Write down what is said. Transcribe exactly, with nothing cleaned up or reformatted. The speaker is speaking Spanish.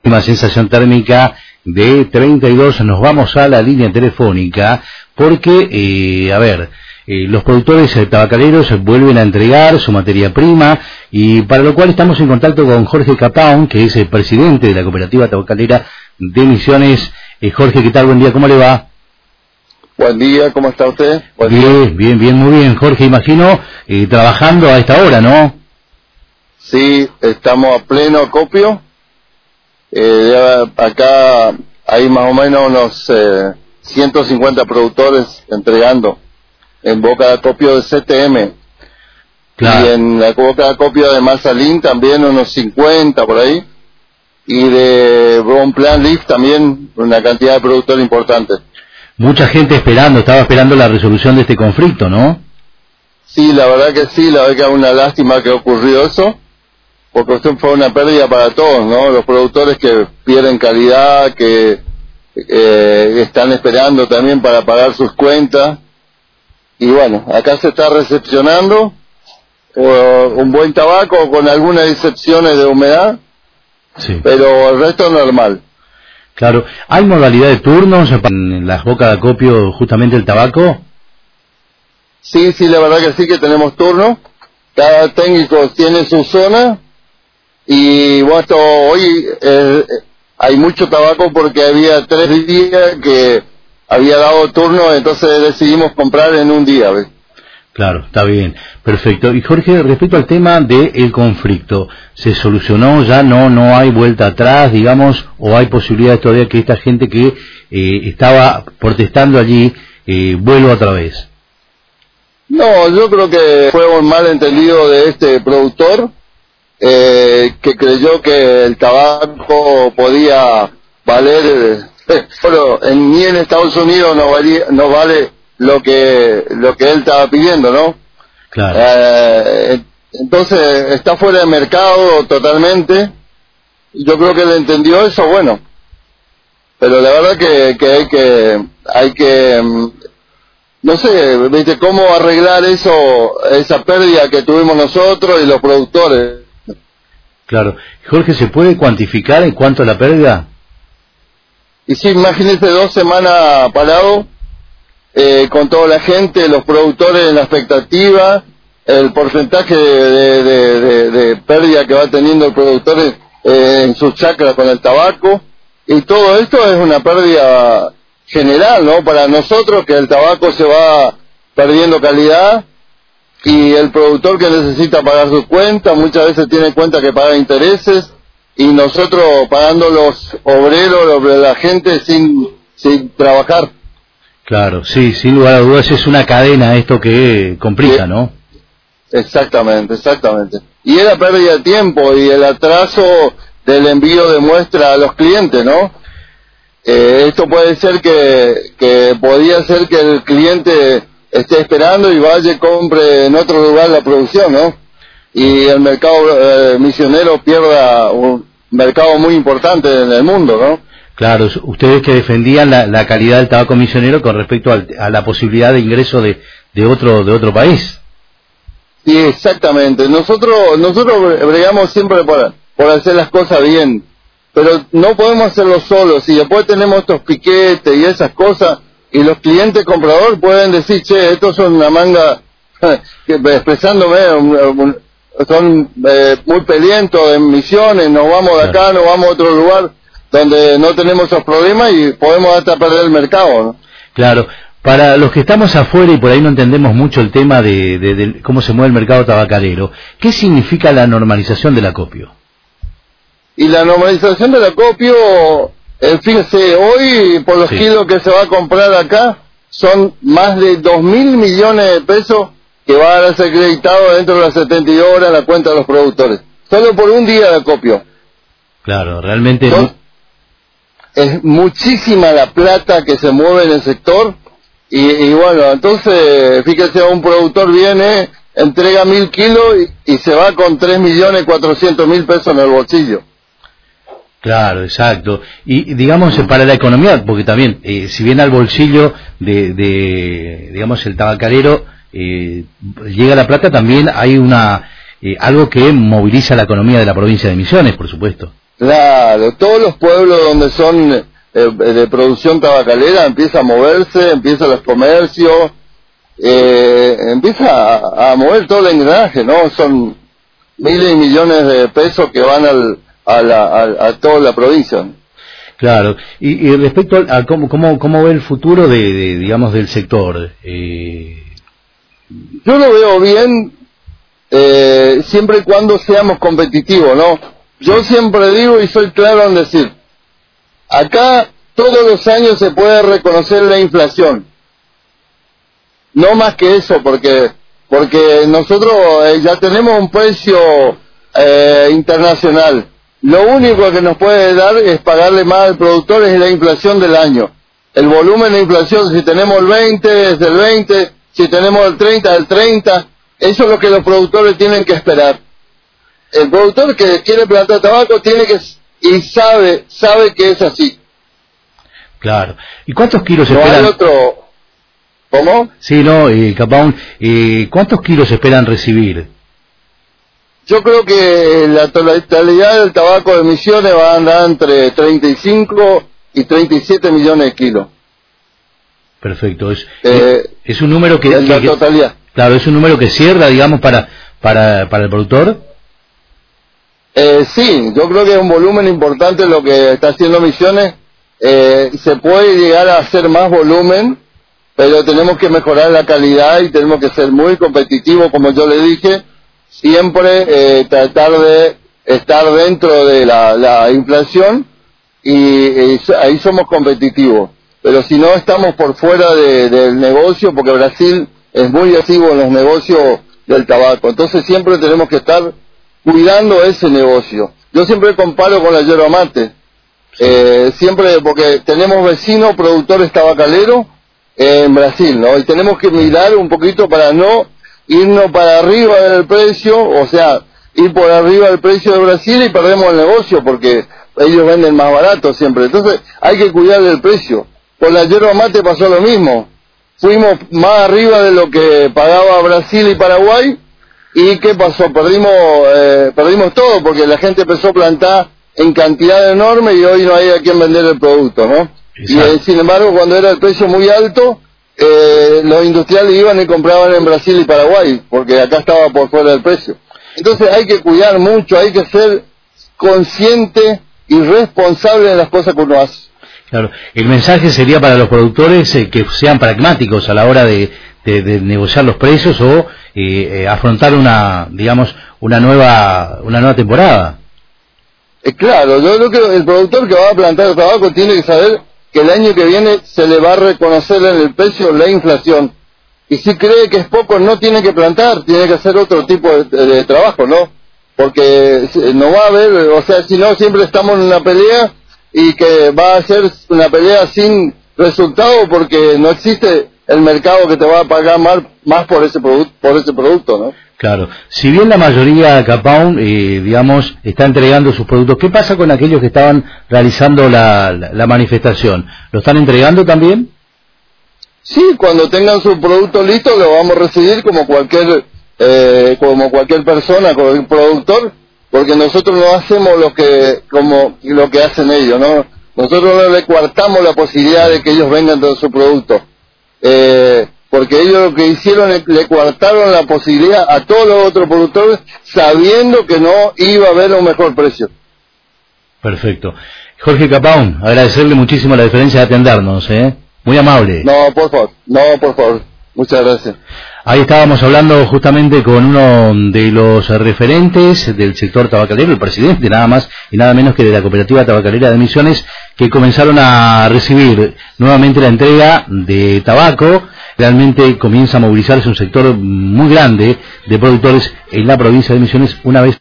Una sensación térmica de treinta y dos. Nos vamos a la línea telefónica porque, eh, a ver, eh, los productores eh, tabacaleros vuelven a entregar su materia prima, y para lo cual estamos en contacto con Jorge Capaón, que es el presidente de la cooperativa tabacalera de Misiones. Eh, Jorge, ¿qué tal? Buen día, ¿cómo le va? Buen día, ¿cómo está usted? Buen bien, día. bien, bien, muy bien. Jorge, imagino eh, trabajando a esta hora, ¿no? Sí, estamos a pleno acopio. Eh, acá hay más o menos unos eh, ciento cincuenta productores entregando en boca de acopio de C T M. Claro. Y en la boca de acopio de Mazalín también unos cincuenta por ahí. Y de Bon Plan Leaf también una cantidad de productores importantes. Mucha gente esperando, estaba esperando la resolución de este conflicto, ¿no? Sí, la verdad que sí, la verdad que es una lástima que ocurrió eso, porque esto fue una pérdida para todos, ¿no? Los productores que pierden calidad, que eh, están esperando también para pagar sus cuentas. Y bueno, acá se está recepcionando uh, un buen tabaco con algunas excepciones de humedad, sí, pero el resto normal. Claro. ¿Hay modalidad de turnos en las bocas de acopio justamente el tabaco? Sí, sí, la verdad que sí que tenemos turnos. Cada técnico tiene su zona. Y bueno, esto, hoy eh, hay mucho tabaco porque había tres días que había dado turno, entonces decidimos comprar en un día, ¿ves? Claro, está bien, perfecto. Y Jorge, respecto al tema del conflicto, ¿se solucionó ya? ¿No no hay vuelta atrás, digamos, o hay posibilidades todavía que esta gente que eh, estaba protestando allí eh, vuelva otra vez? No, yo creo que fue un malentendido de este productor, eh, que creyó que el tabaco podía valer, eh, pero en, ni en Estados Unidos no, valía, no vale lo que lo que él estaba pidiendo, ¿no? Claro. Eh, entonces está fuera de mercado totalmente. Yo creo que él entendió eso, bueno, pero la verdad que, que hay que hay que no sé, ¿viste? Cómo arreglar eso, esa pérdida que tuvimos nosotros y los productores. Claro. Jorge, ¿se puede cuantificar en cuánto a la pérdida? Y sí, imagínese dos semanas parado, eh, con toda la gente, los productores en la expectativa, el porcentaje de, de, de, de pérdida que va teniendo el productor eh, en sus chacras con el tabaco, y todo esto es una pérdida general, ¿no? Para nosotros, que el tabaco se va perdiendo calidad, y el productor que necesita pagar sus cuentas, muchas veces tiene cuenta que paga intereses, y nosotros pagando los obreros, la gente sin, sin trabajar. Claro, sí, sin lugar a dudas es una cadena esto que complica, sí, ¿no? Exactamente, exactamente. Y es la pérdida de tiempo y el atraso del envío de muestra a los clientes, ¿no? Eh, esto puede ser que, que podía ser que el cliente esté esperando y vaya y compre en otro lugar la producción, ¿no? Y el mercado eh, misionero pierda un mercado muy importante en el mundo, ¿no? Claro, ustedes que defendían la, la calidad del tabaco misionero con respecto al, a la posibilidad de ingreso de, de otro de otro país. Sí, exactamente. Nosotros nosotros bregamos siempre por, por hacer las cosas bien, pero no podemos hacerlo solos. Y después tenemos estos piquetes y esas cosas, y los clientes compradores pueden decir, che, estos son una manga, expresándome, son eh, muy pelientos en Misiones, nos vamos de acá, nos vamos a otro lugar donde no tenemos esos problemas y podemos hasta perder el mercado, ¿no? Claro. Para los que estamos afuera y por ahí no entendemos mucho el tema de, de, de cómo se mueve el mercado tabacalero, ¿qué significa la normalización del acopio? Y la normalización del acopio, eh, fíjese, hoy por los sí. kilos que se va a comprar acá, son más de dos mil millones de pesos que van a ser creditados dentro de las setenta y dos horas en la cuenta de los productores. Solo por un día de acopio. Claro, realmente... Entonces, es muchísima la plata que se mueve en el sector, y, y bueno, entonces, fíjese, un productor viene, entrega mil kilos y, y se va con tres millones cuatrocientos mil pesos en el bolsillo. Claro, exacto. Y digamos, mm. para la economía, porque también, eh, si bien al bolsillo de, de digamos, el tabacalero eh, llega la plata, también hay una eh, algo que moviliza la economía de la provincia de Misiones, por supuesto. Claro, todos los pueblos donde son eh, de producción tabacalera empieza a moverse, empiezan los comercios, eh, empieza a, a mover todo el engranaje, ¿no? Son miles y millones de pesos que van al, a, la, a, a toda la provincia. Claro, y, y respecto a, a cómo, cómo, cómo ve el futuro de, de digamos, del sector. Eh... Yo lo veo bien, eh, siempre y cuando seamos competitivos, ¿no? Yo siempre digo y soy claro en decir, acá todos los años se puede reconocer la inflación. No más que eso, porque porque nosotros eh, ya tenemos un precio eh, internacional. Lo único que nos puede dar es pagarle más al productor es la inflación del año. El volumen de inflación, si tenemos el veinte, es del veinte, si tenemos el treinta, del treinta. Eso es lo que los productores tienen que esperar. El productor que quiere plantar tabaco tiene que, y sabe, sabe que es así. Claro. ¿Y cuántos kilos no esperan? Hay otro... ¿Cómo? Sí, no, eh, Capaón, eh, ¿cuántos kilos esperan recibir? Yo creo que la totalidad del tabaco de Misiones va a andar entre treinta y cinco y treinta y siete millones de kilos. Perfecto, es, eh, es, es un número que... En la que, totalidad. Claro, es un número que cierra, digamos, para, para, para el productor. Eh, sí, yo creo que es un volumen importante lo que está haciendo Misiones. Eh, se puede llegar a hacer más volumen, pero tenemos que mejorar la calidad y tenemos que ser muy competitivos, como yo le dije, siempre eh, tratar de estar dentro de la, la inflación y, y ahí somos competitivos. Pero si no, estamos por fuera de, del negocio, porque Brasil es muy activo en los negocios del tabaco. Entonces siempre tenemos que estar cuidando ese negocio. Yo siempre comparo con la yerba mate, eh, siempre porque tenemos vecinos productores tabacaleros en Brasil, ¿no? Y tenemos que mirar un poquito para no irnos para arriba del precio, o sea, ir por arriba del precio de Brasil y perdemos el negocio porque ellos venden más barato siempre. Entonces hay que cuidar del precio. Con la yerba mate pasó lo mismo. Fuimos más arriba de lo que pagaba Brasil y Paraguay. ¿Y qué pasó? Perdimos eh, perdimos todo porque la gente empezó a plantar en cantidad enorme y hoy no hay a quien vender el producto, ¿no? Y eh, sin embargo, cuando era el precio muy alto, eh, los industriales iban y compraban en Brasil y Paraguay, porque acá estaba por fuera del precio. Entonces hay que cuidar mucho, hay que ser consciente y responsable de las cosas que uno hace. Claro, el mensaje sería para los productores eh, que sean pragmáticos a la hora de, de, de negociar los precios o eh, eh, afrontar una, digamos, una nueva, una nueva temporada. Eh, claro, yo creo que el productor que va a plantar tabaco tiene que saber que el año que viene se le va a reconocer en el precio la inflación. Y si cree que es poco, no tiene que plantar, tiene que hacer otro tipo de, de, de trabajo, ¿no? Porque no va a haber, o sea, si no, siempre estamos en una pelea y que va a ser una pelea sin resultado porque no existe el mercado que te va a pagar más, más por ese producto, por ese producto, ¿no? Claro, si bien la mayoría, Capaón, eh, digamos, está entregando sus productos, ¿qué pasa con aquellos que estaban realizando la, la, la manifestación? ¿Lo están entregando también? Sí, cuando tengan su producto listo lo vamos a recibir como cualquier eh, como cualquier persona, como el productor, porque nosotros no hacemos lo que como lo que hacen ellos, ¿no? Nosotros no le coartamos la posibilidad de que ellos vengan con su producto. Eh, porque ellos lo que hicieron es le coartaron la posibilidad a todos los otros productores sabiendo que no iba a haber un mejor precio. Perfecto. Jorge Capaón, agradecerle muchísimo la diferencia de atendernos, ¿eh? Muy amable. No, por favor, no, por favor. Muchas gracias. Ahí estábamos hablando justamente con uno de los referentes del sector tabacalero, el presidente nada más y nada menos que de la Cooperativa Tabacalera de Misiones, que comenzaron a recibir nuevamente la entrega de tabaco. Realmente comienza a movilizarse un sector muy grande de productores en la provincia de Misiones una vez